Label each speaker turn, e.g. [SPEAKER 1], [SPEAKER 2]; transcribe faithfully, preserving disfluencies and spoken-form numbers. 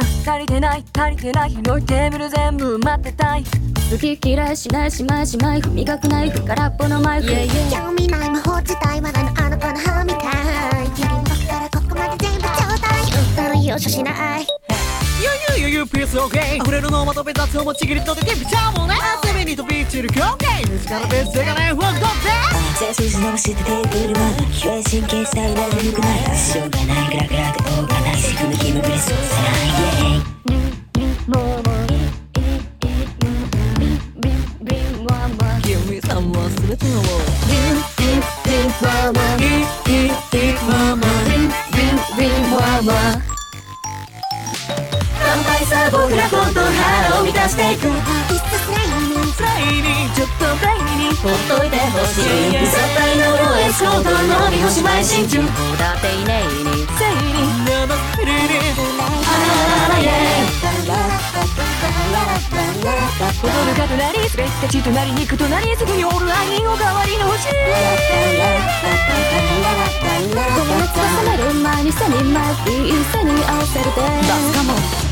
[SPEAKER 1] 足りてない足りてない広いテーブル全部待ってたい
[SPEAKER 2] 好き嫌いしないしまいしまい磨くナイフ空っぽのマイク、yeah, yeah、
[SPEAKER 3] 興味ない魔法自体まだのあなたの歯みたい君の僕からここまで全部ちょうだい言ったら容赦しない
[SPEAKER 4] ゆゆゆゆピースオーケー溢れるのまとめ雑音もちぎりとできるちゃうもんね汗目にとびっちる狂気身近なベースがねフォークドって
[SPEAKER 5] 背筋伸ばしてテーブルマン気は神経したいな眠くないしょうがないグラグラで動かない仕組み気分ぶりそうせないイェイ
[SPEAKER 4] 君さんは全てを
[SPEAKER 1] 乾杯さ僕ら本当腹を満たしていく
[SPEAKER 3] 必須スライムに
[SPEAKER 4] スライに
[SPEAKER 1] ちょっとブレイにほっといてほしい絶対のロエスコート飲み干し前進中
[SPEAKER 2] だっていねえに
[SPEAKER 1] せいに
[SPEAKER 4] 生クリリ
[SPEAKER 1] あらイェイ踊るか隣滑った血隣に行く隣次にオールラインおかわりの星
[SPEAKER 2] ごめん翼める前に背に前いい背に合わせるで
[SPEAKER 1] バスカモン